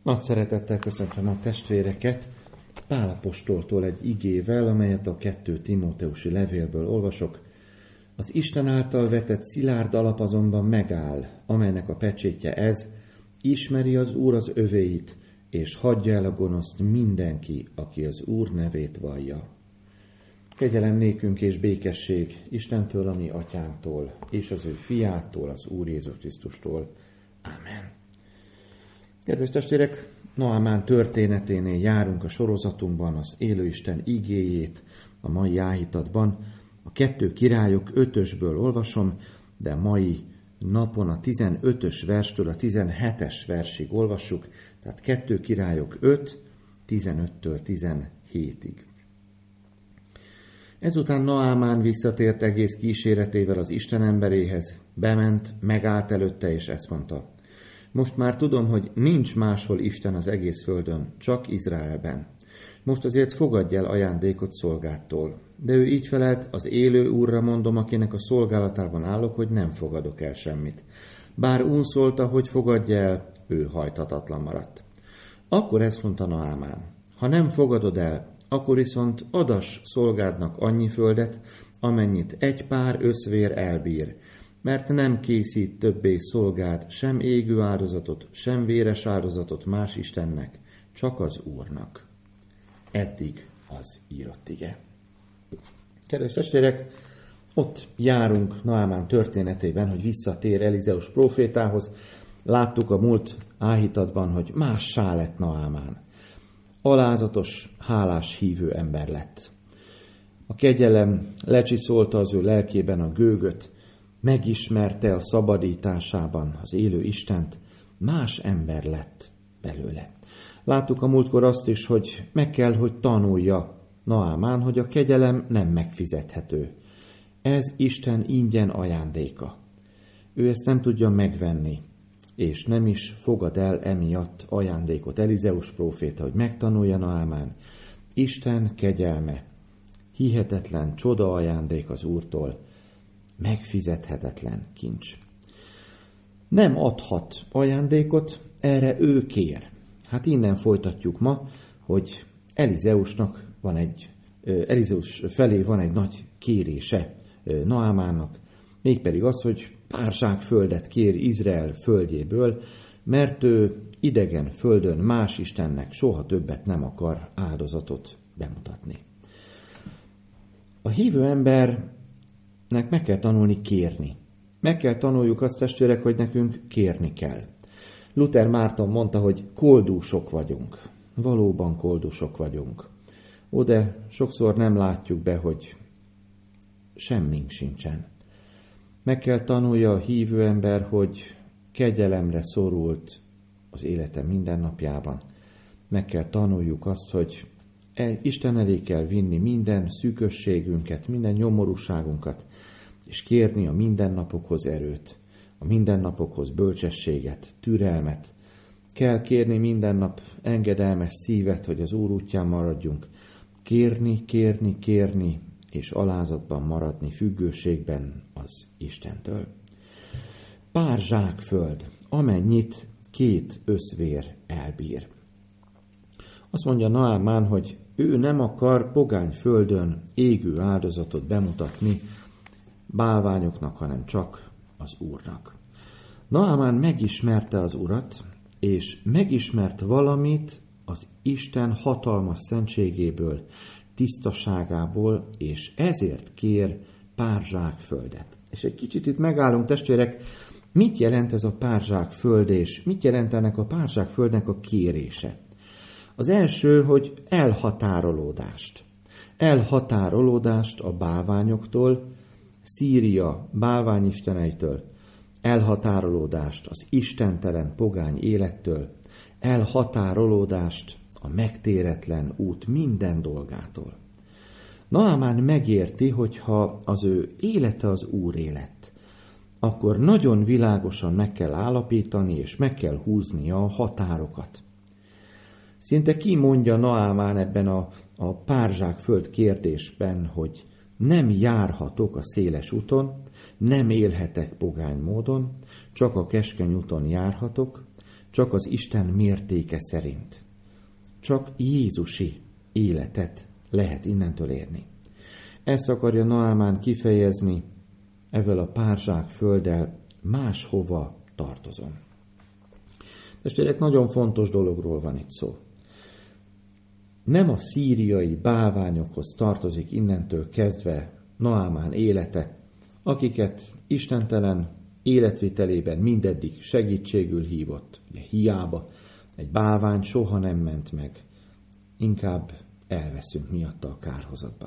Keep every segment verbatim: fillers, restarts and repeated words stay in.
Nagy szeretettel köszöntöm a testvéreket Pál apostoltól egy igével, amelyet a kettő Timóteusi levélből olvasok. Az Isten által vetett szilárd alap azonban megáll, amelynek a pecsétje ez: ismeri az Úr az övéit, és hagyja el a gonoszt mindenki, aki az Úr nevét vallja. Kegyelem nékünk és békesség Istentől, a mi atyánktól, és az ő fiától, az Úr Jézus Krisztustól. Ámen. Kedves testvérek, Naamán történeténél járunk a sorozatunkban, az élőisten igéjét a mai áhítatban. A kettő Királyok ötösből olvasom, de mai napon a tizenötös verstől a tizenhetes versig olvassuk, tehát kettő Királyok öt, tizenöttől tizenhétig. Ezután Naamán visszatért egész kíséretével az Isten emberéhez, bement, megállt előtte, és ezt mondta: most már tudom, hogy nincs máshol Isten az egész földön, csak Izraelben. Most azért fogadj el ajándékot szolgádtól. De ő így felelt: az élő Úrra mondom, akinek a szolgálatában állok, hogy nem fogadok el semmit. Bár unszolta, hogy fogadj el, ő hajthatatlan maradt. Akkor ezt mondta Naamán: ha nem fogadod el, akkor viszont adass szolgádnak annyi földet, amennyit egy pár összvér elbír, mert nem készít többé szolgád sem égő áldozatot, sem véres áldozatot más istennek, csak az Úrnak. Eddig az írott ige. Kedves testvérek, ott járunk Naamán történetében, hogy visszatér Elizeus prófétához. Láttuk a múlt áhítatban, hogy mássá lett Naamán. Alázatos, hálás hívő ember lett. A kegyelem lecsiszolta az ő lelkében a gőgöt, megismerte a szabadításában az élő Istent, más ember lett belőle. Láttuk a múltkor azt is, hogy meg kell, hogy tanulja Naamán, hogy a kegyelem nem megfizethető. Ez Isten ingyen ajándéka. Ő ezt nem tudja megvenni, és nem is fogad el emiatt ajándékot Elizeus próféta, hogy megtanulja Naamán. Isten kegyelme, hihetetlen csoda ajándék az Úrtól, megfizethetetlen kincs. Nem adhat ajándékot, erre ő kér. Hát innen folytatjuk ma, hogy Elizeusnak van egy, Elizeus felé van egy nagy kérése Naamánnak, mégpedig az, hogy pár zsák földet kér Izrael földjéből, mert ő idegen földön más istennek soha többet nem akar áldozatot bemutatni. A hívő embernek meg kell tanulni kérni. Meg kell tanuljuk azt, testvérek, hogy nekünk kérni kell. Luther Márton mondta, hogy koldúsok vagyunk. Valóban koldúsok vagyunk. Ó, de sokszor nem látjuk be, hogy semmink sincsen. Meg kell tanulja a hívő ember, hogy kegyelemre szorult az élete mindennapjában. Meg kell tanuljuk azt, hogy Isten elé kell vinni minden szűkösségünket, minden nyomorúságunkat, és kérni a mindennapokhoz erőt, a mindennapokhoz bölcsességet, türelmet. Kell kérni minden nap engedelmes szívet, hogy az Úr útján maradjunk. Kérni, kérni, kérni, és alázatban maradni, függőségben az Istentől. Pár zsák föld, amennyit két összvér elbír. Azt mondja Naamán, hogy ő nem akar pogány földön égő áldozatot bemutatni bálványoknak, hanem csak az Úrnak. Naamán megismerte az Urat, és megismert valamit az Isten hatalmas szentségéből, tisztaságából, és ezért kér pár zsák földet. És egy kicsit itt megállunk, testvérek, mit jelent ez a pár zsák föld, és mit jelent ennek a pár zsák földnek a kérése? Az első, hogy elhatárolódást. Elhatárolódást a bálványoktól, Szíria bálványisteneitől, elhatárolódást az istentelen pogány élettől, elhatárolódást a megtéretlen út minden dolgától. Naamán megérti, hogyha az ő élete az Úr élet, akkor nagyon világosan meg kell állapítani, és meg kell húznia a határokat. Szinte kimondja Naamán ebben a, a pár zsák föld kérdésben, hogy nem járhatok a széles úton, nem élhetek pogány módon, csak a keskeny úton járhatok, csak az Isten mértéke szerint. Csak Jézusi életet lehet innentől érni. Ezt akarja Naamán kifejezni, ezzel a párzsák földdel máshova tartozom. Testvérek, nagyon fontos dologról van itt szó. Nem a szíriai bálványokhoz tartozik innentől kezdve Naamán élete, akiket istentelen életvitelében mindeddig segítségül hívott. Ugye hiába egy bálvány soha nem ment meg, inkább elveszünk miatta a kárhozatban.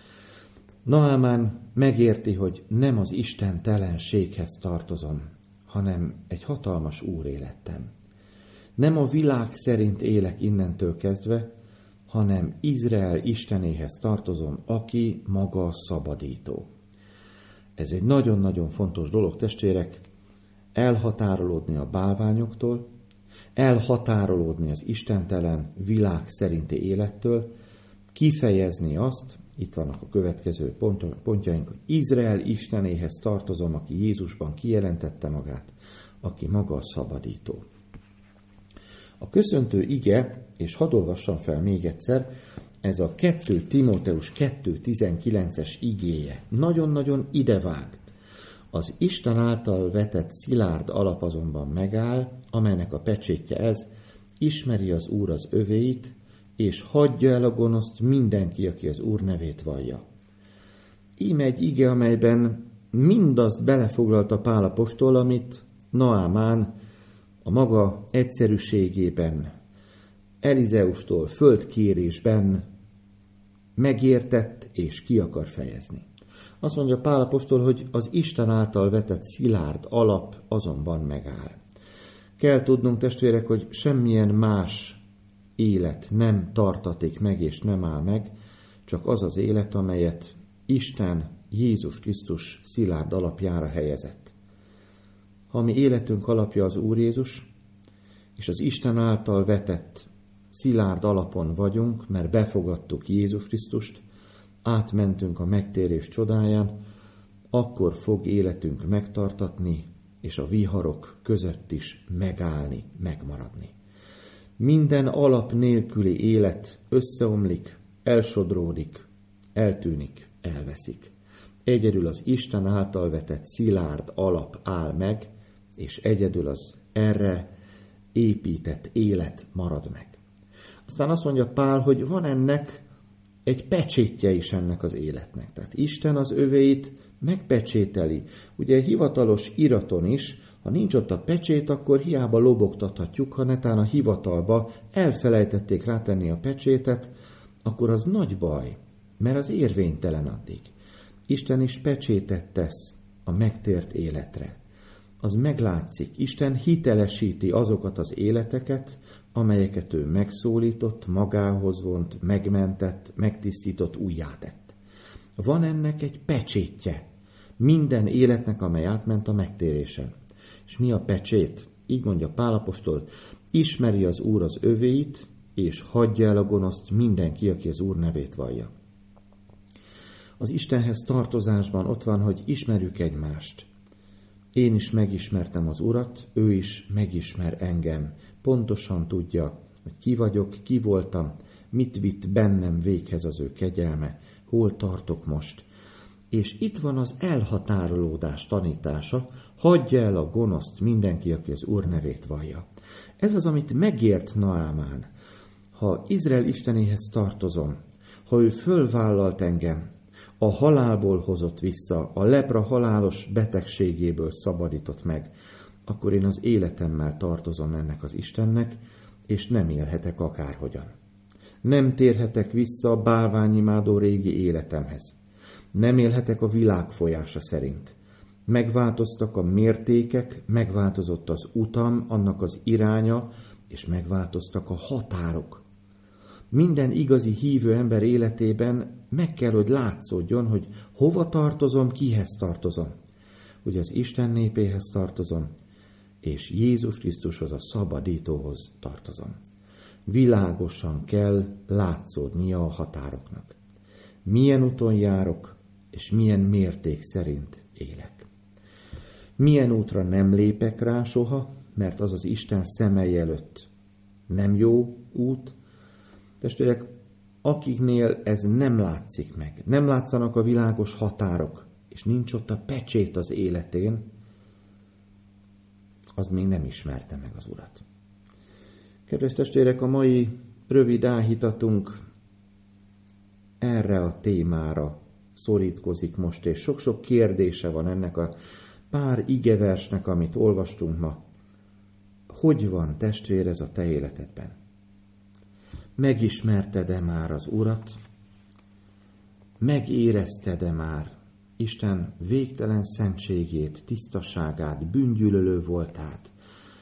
Naamán megérti, hogy nem az istentelenséghez tartozom, hanem egy hatalmas úr élettem. Nem a világ szerint élek innentől kezdve, hanem Izrael Istenéhez tartozom, aki maga a szabadító. Ez egy nagyon-nagyon fontos dolog, testvérek, elhatárolódni a bálványoktól, elhatárolódni az istentelen világ szerinti élettől, kifejezni azt, itt vannak a következő pontjaink, hogy Izrael Istenéhez tartozom, aki Jézusban kijelentette magát, aki maga a szabadító. A köszöntő ige, és hadd olvassam fel még egyszer, ez a kettő Timóteus kettő tizenkilences igéje. Nagyon-nagyon idevág. Az Isten által vetett szilárd alap azonban megáll, amelynek a pecsétje ez, ismeri az Úr az övéit, és hagyja el a gonoszt mindenki, aki az Úr nevét vallja. Íme egy ige, amelyben mindazt belefoglalta Pál apostol, amit Naamán a maga egyszerűségében, Elizeustól földkérésben megértett és ki akar fejezni. Azt mondja Pál apostol, hogy az Isten által vetett szilárd alap azonban megáll. Kell tudnunk, testvérek, hogy semmilyen más élet nem tartatik meg és nem áll meg, csak az az élet, amelyet Isten Jézus Krisztus szilárd alapjára helyezett. Ha a mi életünk alapja az Úr Jézus, és az Isten által vetett szilárd alapon vagyunk, mert befogadtuk Jézus Krisztust, átmentünk a megtérés csodáján, akkor fog életünk megtartatni, és a viharok között is megállni, megmaradni. Minden alap nélküli élet összeomlik, elsodródik, eltűnik, elveszik. Egyedül az Isten által vetett szilárd alap áll meg, és egyedül az erre épített élet marad meg. Aztán azt mondja Pál, hogy van ennek egy pecsétje is ennek az életnek. Tehát Isten az övéit megpecsételi. Ugye hivatalos iraton is, ha nincs ott a pecsét, akkor hiába lobogtathatjuk, ha netán a hivatalba elfelejtették rátenni a pecsétet, akkor az nagy baj, mert az érvénytelen addig. Isten is pecsétet tesz a megtért életre. Az meglátszik. Isten hitelesíti azokat az életeket, amelyeket ő megszólított, magához vont, megmentett, megtisztított, újjátett. Van ennek egy pecsétje. Minden életnek, amely átment a megtérésen. És mi a pecsét? Így mondja Pál apostol, ismeri az Úr az övéit, és hagyja el a gonoszt mindenki, aki az Úr nevét vallja. Az Istenhez tartozásban ott van, hogy ismerjük egymást. Én is megismertem az Urat, ő is megismer engem. Pontosan tudja, hogy ki vagyok, ki voltam, mit vitt bennem véghez az ő kegyelme, hol tartok most. És itt van az elhatárolódás tanítása, hagyja el a gonoszt mindenki, aki az Úr nevét vallja. Ez az, amit megért Naamán. Ha Izrael Istenéhez tartozom, ha ő fölvállalt engem, a halálból hozott vissza, a lepra halálos betegségéből szabadított meg, akkor én az életemmel tartozom ennek az Istennek, és nem élhetek akárhogyan. Nem térhetek vissza a bálványimádó régi életemhez. Nem élhetek a világ folyása szerint. Megváltoztak a mértékek, megváltozott az utam, annak az iránya, és megváltoztak a határok. Minden igazi hívő ember életében meg kell, hogy látszódjon, hogy hova tartozom, kihez tartozom. Hogy az Isten népéhez tartozom, és Jézus Krisztushoz, a szabadítóhoz tartozom. Világosan kell látszódnia a határoknak. Milyen úton járok, és milyen mérték szerint élek. Milyen útra nem lépek rá soha, mert az az Isten szemei előtt nem jó út. Testvérek, akiknél ez nem látszik meg, nem látszanak a világos határok, és nincs ott a pecsét az életén, az még nem ismerte meg az Urat. Kedves testvérek, a mai rövid áhítatunk erre a témára szorítkozik most, és sok-sok kérdése van ennek a pár igeversnek, amit olvastunk ma. Hogy van, testvér, ez a te életedben? Megismerted-e már az Urat? Megérezted-e már Isten végtelen szentségét, tisztaságát, bűngyűlölő voltát?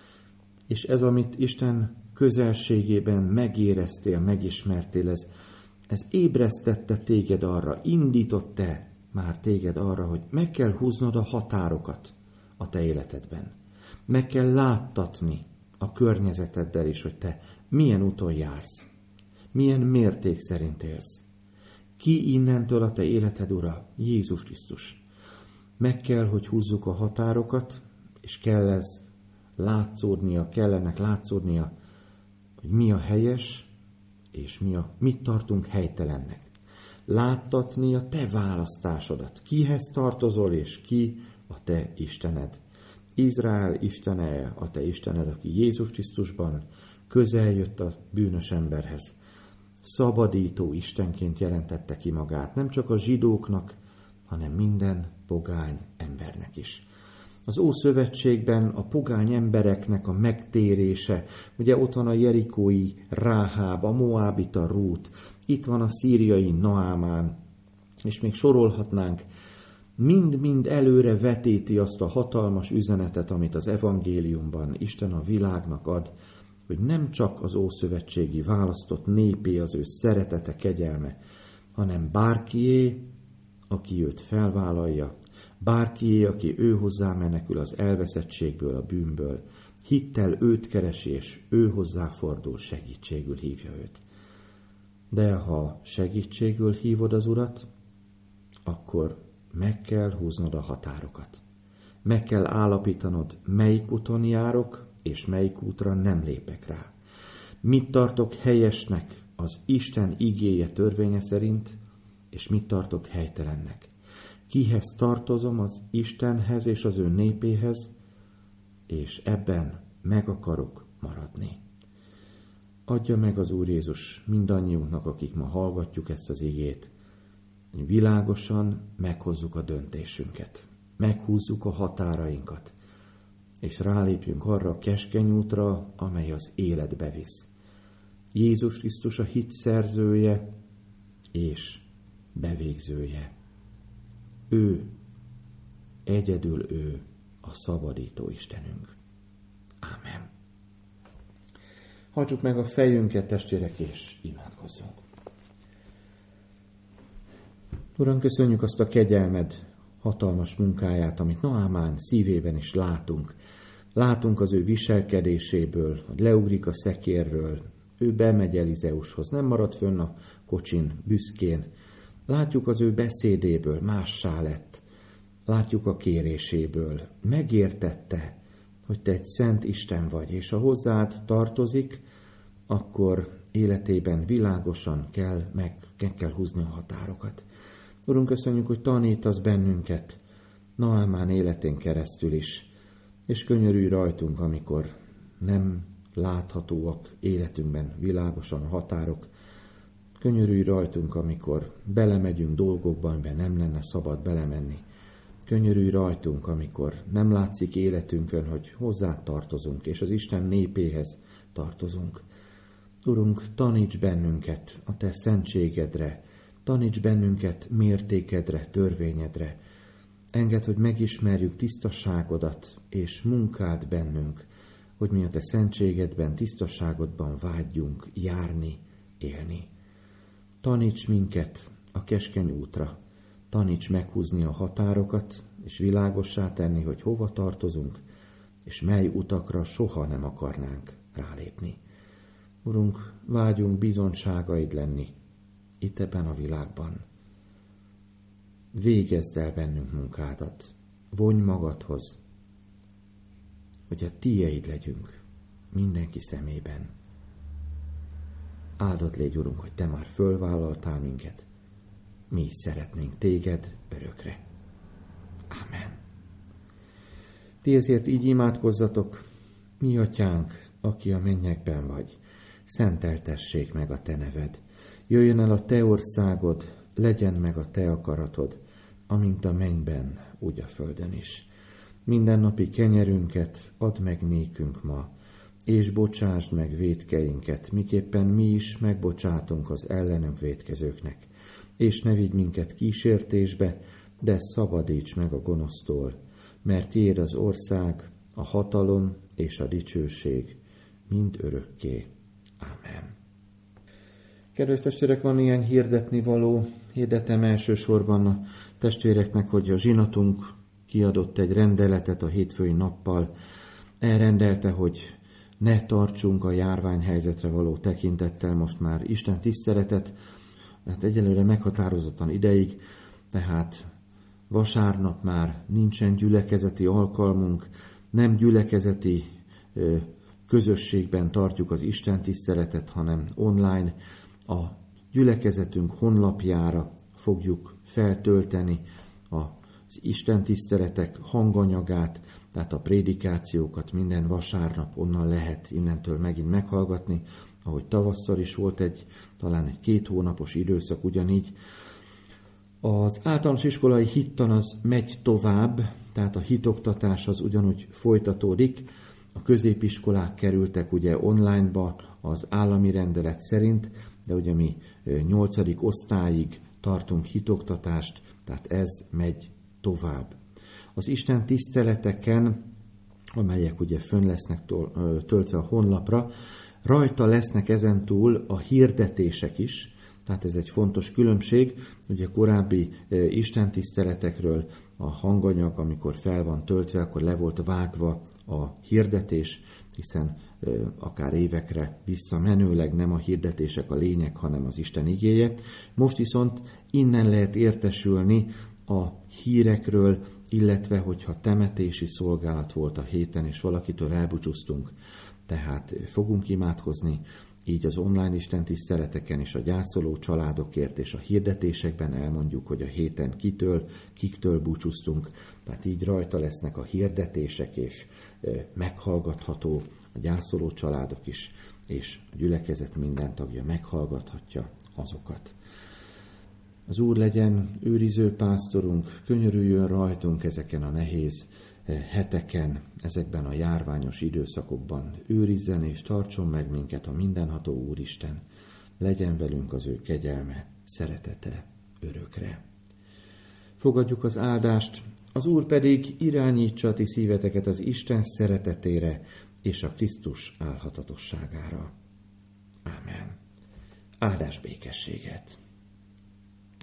És ez, amit Isten közelségében megéreztél, megismertél, ez, ez ébresztette téged arra, indított-e már téged arra, hogy meg kell húznod a határokat a te életedben. Meg kell láttatni a környezeteddel is, hogy te milyen úton jársz, milyen mérték szerint élsz. Ki innentől a te életed ura? Jézus Krisztus. Meg kell, hogy húzzuk a határokat, és kell ez látszódnia, kellenek látszódnia, hogy mi a helyes, és mi a, mit tartunk helytelennek. Láttatni a te választásodat. Kihez tartozol, és ki a te Istened. Izrael Istene a te Istened, aki Jézus Krisztusban közel jött a bűnös emberhez. Szabadító Istenként jelentette ki magát, nem csak a zsidóknak, hanem minden pogány embernek is. Az Ószövetségben a pogány embereknek a megtérése, ugye ott van a jerikói Ráháb, a moábita Rút, itt van a szíriai Naámán, és még sorolhatnánk, mind-mind előre vetíti azt a hatalmas üzenetet, amit az evangéliumban Isten a világnak ad, hogy nem csak az ószövetségi választott népé az ő szeretete, kegyelme, hanem bárkié, aki őt felvállalja, bárkié, aki ő hozzá menekül az elveszettségből, a bűnből, hittel őt keresi, és ő hozzáfordul, segítségül hívja őt. De ha segítségül hívod az Urat, akkor meg kell húznod a határokat. Meg kell állapítanod, melyik úton járok, és melyik útra nem lépek rá. Mit tartok helyesnek az Isten igéje törvénye szerint, és mit tartok helytelennek. Kihez tartozom, az Istenhez és az ő népéhez, és ebben meg akarok maradni. Adja meg az Úr Jézus mindannyiunknak, akik ma hallgatjuk ezt az igét, hogy világosan meghozzuk a döntésünket, meghúzzuk a határainkat, és rálépjünk arra a keskeny útra, amely az életbe visz. Jézus Krisztus a hit szerzője és bevégzője. Ő, egyedül ő a szabadító Istenünk. Ámen. Hajtsuk meg a fejünket, testvérek, és imádkozzunk. Uram, köszönjük azt a kegyelmed hatalmas munkáját, amit Naámán szívében is látunk. Látunk az ő viselkedéséből, hogy leugrik a szekérről, ő bemegy Elizeushoz, nem marad fönn a kocsin büszkén. Látjuk az ő beszédéből, mássá lett. Látjuk a kéréséből. Megértette, hogy te egy szent Isten vagy, és ha hozzád tartozik, akkor életében világosan kell, meg kell húzni a határokat. Urunk, köszönjük, hogy tanítasz bennünket Naámán életén keresztül is, és könyörülj rajtunk, amikor nem láthatóak életünkben világosan a határok. Könyörülj rajtunk, amikor belemegyünk dolgokba, amiben nem lenne szabad belemenni. Könyörülj rajtunk, amikor nem látszik életünkön, hogy hozzá tartozunk, és az Isten népéhez tartozunk. Urunk, taníts bennünket a te szentségedre, taníts bennünket mértékedre, törvényedre. Engedd, hogy megismerjük tisztaságodat és munkád bennünk, hogy mi a te szentségedben, tisztaságodban vágyjunk járni, élni. Taníts minket a keskeny útra, taníts meghúzni a határokat, és világossá tenni, hogy hova tartozunk, és mely utakra soha nem akarnánk rálépni. Urunk, vágyunk bizonságaid lenni itt ebben a világban. Végezd el bennünk munkádat, vonj magadhoz, hogy a tiéd legyünk mindenki szemében. Áldott légy, Urunk, hogy Te már fölvállaltál minket, mi is szeretnénk Téged örökre. Ámen. Ti ezért így imádkozzatok: mi Atyánk, aki a mennyekben vagy, szenteltessék meg a Te neved. Jöjjön el a Te országod, legyen meg a Te akaratod, amint a mennyben, úgy a földön is. Mindennapi kenyerünket add meg nékünk ma, és bocsásd meg vétkeinket, miképpen mi is megbocsátunk az ellenünk vétkezőknek. És ne vigy minket kísértésbe, de szabadíts meg a gonosztól, mert Tiéd az ország, a hatalom és a dicsőség mind örökké. Ámen. Kedves testvérek, van ilyen hirdetni való. Hirdetem elsősorban a testvéreknek, hogy a zsinatunk kiadott egy rendeletet a hétfői nappal. Elrendelte, hogy ne tartsunk a járványhelyzetre való tekintettel most már Isten tiszteletet, hát egyelőre meghatározottan ideig, tehát vasárnap már nincsen gyülekezeti alkalmunk, nem gyülekezeti közösségben tartjuk az Isten tiszteletet, hanem online. A gyülekezetünk honlapjára fogjuk feltölteni az Isten tiszteletek hanganyagát, tehát a prédikációkat minden vasárnap onnan lehet innentől megint meghallgatni, ahogy tavasszal is volt egy, talán egy két hónapos időszak ugyanígy. Az általános iskolai hittan az megy tovább, tehát a hitoktatás az ugyanúgy folytatódik. A középiskolák kerültek ugye online-ba az állami rendelet szerint, de ugye mi nyolcadik osztályig tartunk hitoktatást, tehát ez megy tovább. Az Isten tiszteleteken, amelyek ugye fönn lesznek töltve a honlapra, rajta lesznek ezentúl a hirdetések is, tehát ez egy fontos különbség. Ugye korábbi Isten tiszteletekről a hanganyag, amikor fel van töltve, akkor le volt vágva a hirdetés, hiszen akár évekre visszamenőleg nem a hirdetések a lényeg, hanem az Isten igéje. Most viszont innen lehet értesülni a hírekről, illetve hogyha temetési szolgálat volt a héten, és valakitől elbúcsúztunk, tehát fogunk imádkozni, így az online istentiszteleteken és a gyászoló családokért és a hirdetésekben elmondjuk, hogy a héten kitől, kiktől búcsúztunk, tehát így rajta lesznek a hirdetések, és meghallgatható a gyászoló családok is, és a gyülekezet minden tagja meghallgathatja azokat. Az Úr legyen őriző pásztorunk, könyörüljön rajtunk ezeken a nehéz heteken, ezekben a járványos időszakokban. Őrizzen és tartson meg minket a mindenható Úristen. Legyen velünk az ő kegyelme, szeretete örökre. Fogadjuk az áldást, az Úr pedig irányítsa a ti szíveteket az Isten szeretetére és a Krisztus álhatatosságára. Ámen. Áldás békességet!